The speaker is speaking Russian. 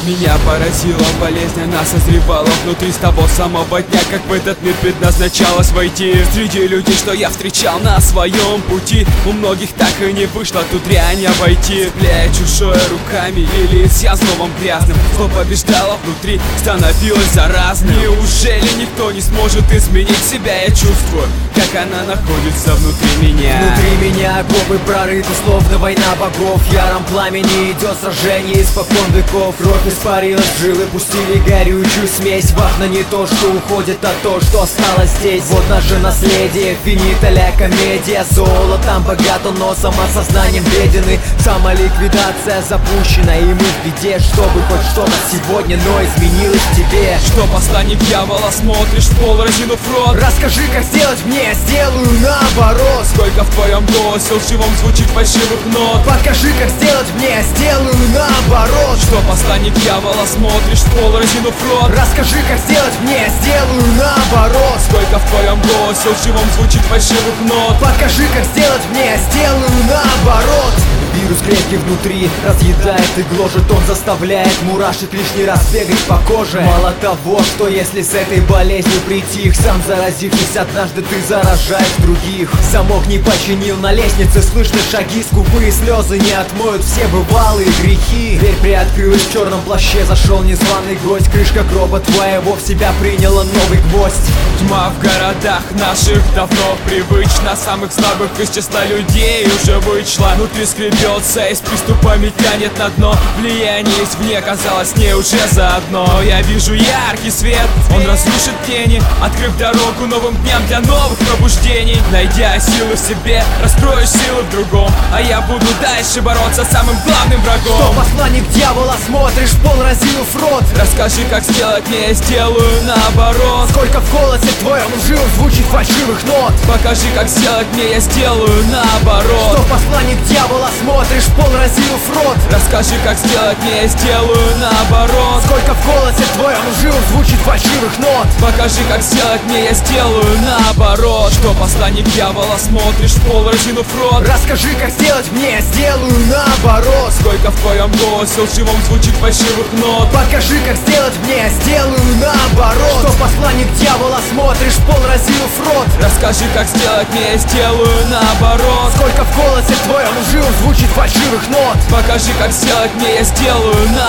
Меня поразила болезнь, она созревала внутри с того самого дня, как в этот мир предназначалось войти. Среди людей, что я встречал на своем пути, у многих так и не вышло тут дрянь обойти. Цепляя чужое руками, лились я злом грязным, что побеждало внутри, становилось заразным. Неужели никто не сможет изменить себя? Я чувствую, как она находится внутри меня. Внутри меня окопы прорыты, словно война богов. В яром пламени идет сражение испокон веков. Кровь испарилась, жилы пустили горючую смесь. Важно не то, что уходит, а то, что осталось здесь. Вот наше наследие, финита ля комедия. Золотом богато, но самосознанием беден. И самоликвидация запущена, и мы в беде. Чтобы хоть что-то сегодня, но изменилось в тебе. Что посланник дьявола, смотришь в пол, разинув рот. Расскажи, как сделать мне, сделаю наоборот. Сколько в твоем голосе лживом звучит фальшивых нот. Покажи, как сделать мне, сделаю наоборот. Что посланник дьявола, смотришь в пол, разинув рот. Расскажи, как сделать мне, сделаю наоборот. Сколько в твоем голосе лживом звучит фальшивых нот. Покажи, как сделать мне, сделаю наоборот. Вирус крепкий внутри, разъедает и гложет. Он заставляет мурашек лишний раз бегать по коже. Мало того, что если с этой болезнью притих, сам заразившись однажды, ты заражаешь других. Замок не починил на лестнице, слышны шаги. Скупые слезы не отмоют все бывалые грехи. Дверь приоткрылась, в черном плаще зашел незваный гость. Крышка гроба твоего в себя приняла новый гвоздь. Тьма в городах наших давно привычна. Самых слабых из числа людей уже вычла. Внутри скребется и с приступами тянет на дно. Влияние извне казалось не уже заодно. Я вижу яркий свет, он разрушит тени, открыв дорогу новым дням для новых пробуждений. Найдя силы в себе, раскроешь силы в другом, а я буду дальше бороться с самым главным врагом. Что посланник дьявола, смотришь в пол, разинув рот. Расскажи, как сделать мне, я сделаю наоборот. Сколько в голосе твоем лживых звучит фальшивых нот. Покажи, как сделать мне, я сделаю наоборот. Что посланник дьявола, смотришь в пол, разинув рот. Расскажи, как сделать мне, я сделаю наоборот. Сколько в голосе твоем лживых звучит фальшивых нот. Покажи, как сделать мне, я сделаю наоборот. Что посланник дьявола, смотришь в пол, разинув рот. Расскажи, как сделать мне, сделаю наоборот. Сколько в твоем голосе лживом звучит фальшивых нот. Покажи, как сделать мне, сделаю наоборот. Что посланник дьявола, смотришь в пол, разинув рот. Расскажи, как сделать мне, я сделаю наоборот. Сколько в голосе твоем лживых звучит фальшивых нот. Покажи, как сделать мне, я сделаю наоборот.